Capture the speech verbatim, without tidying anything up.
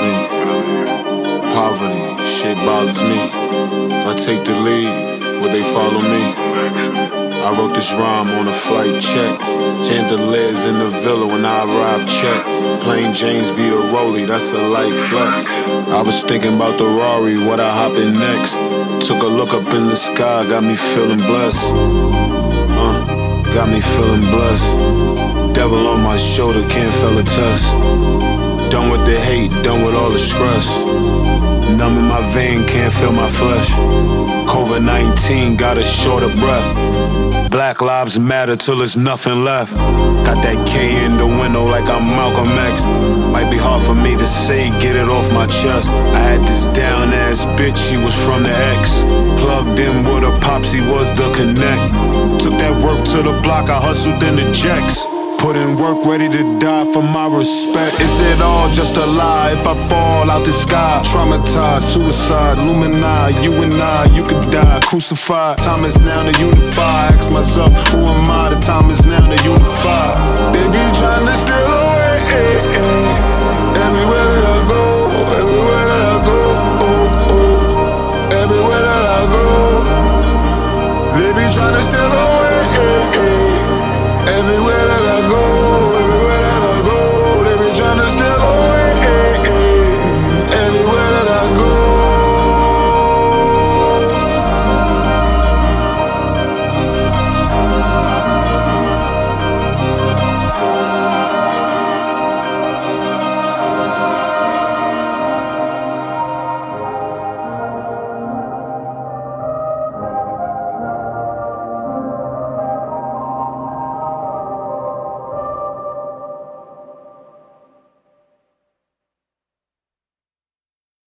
me. Poverty, shit bothers me. If I take the lead, would they follow me? I wrote this rhyme on a flight check. Chandeliers in the villa when I arrived, check. Plain James be the rollie, that's a light flex. I was thinking about the Rari, what I hop in next. Took a look up in the sky, got me feeling blessed. Uh, got me feeling blessed. Devil on my shoulder, can't feel a test. Done with the hate, done with all the stress. Numb in my vein, can't feel my flesh. COVID nineteen got us short of breath. Black lives matter till there's nothing left. Got that K in the window like I'm Malcolm X. Might be hard for me to say, get it off my chest. I had this down ass bitch, she was from the X. Plugged in with her pops, he was the connect. Took that work to the block, I hustled in the jacks. Put in work, ready to die for my respect. Is it all just a lie if I fall out the sky? Traumatized, suicide, Lumini, you and I, you could die, crucified. Time is now to unify. Ask myself, who am I? The time is now to unify. They be trying to steal away, eh, eh.